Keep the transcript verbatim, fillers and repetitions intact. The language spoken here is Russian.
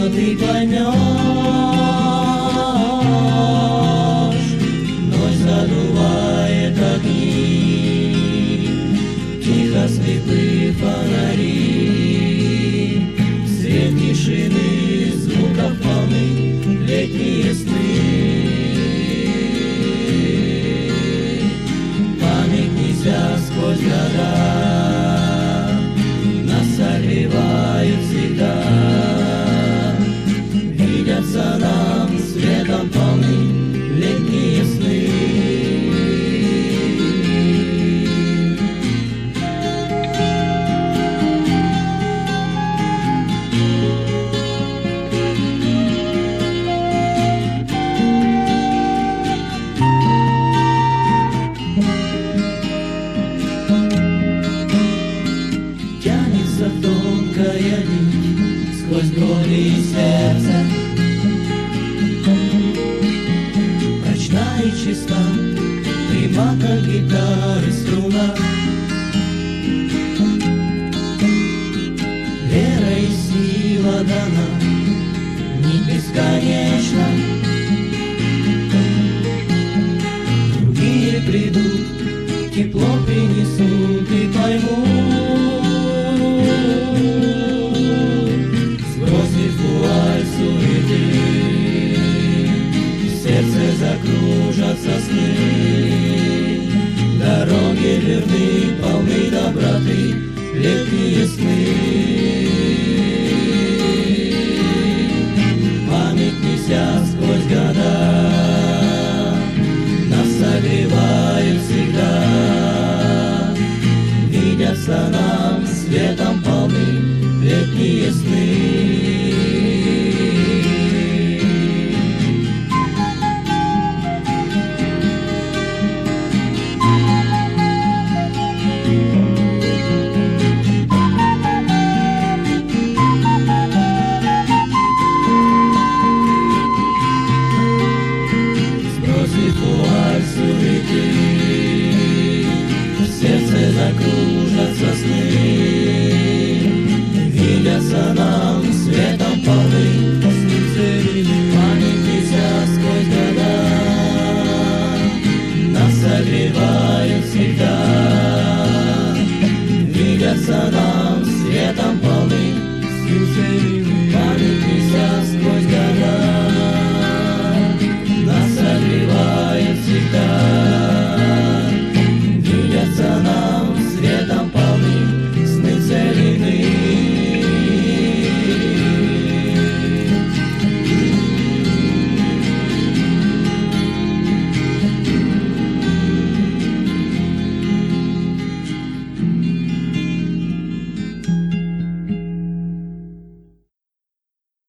ты поймешь, ночь задувает огни, тихо слепые фонари, свет тишины, звуков волны, летние сны. Память нельзя сквозь года, нас согревают всегда, видятся нам светом полны летние сны. Тянется тонкая нить сквозь годы и сердце, прочна и чиста, пряма как гитары струна. Вера и сила дана, нить бесконечна. Другие придут, тепло принесут и поймут. Закружатся сны, дороги верны, полны доброты, летние сны. Память неся сквозь года, нас согревает всегда, видятся нам светом полны летние сны. Закружатся сны, видятся нам светом полны. Память неся сквозь года, нас согревают всегда, видятся нам светом полны.